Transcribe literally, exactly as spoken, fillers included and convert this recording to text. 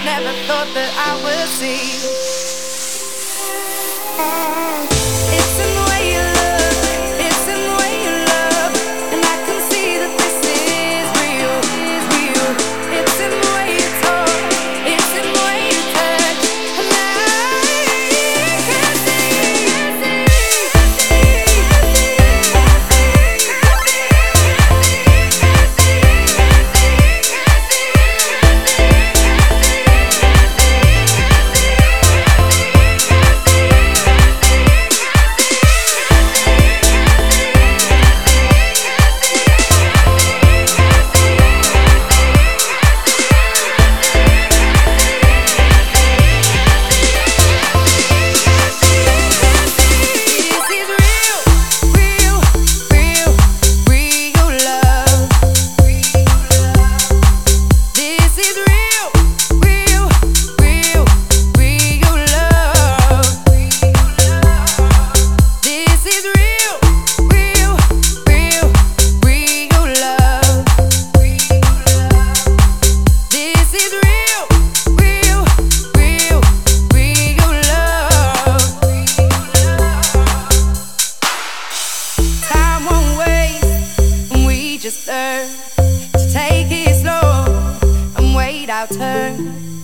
never thought that I would see. It's in the way you look, it's in the way you love, and I can see that this is real, real. It's in the way you talk, it's in the way you touch, and I can just learn to take it slow and wait our turn.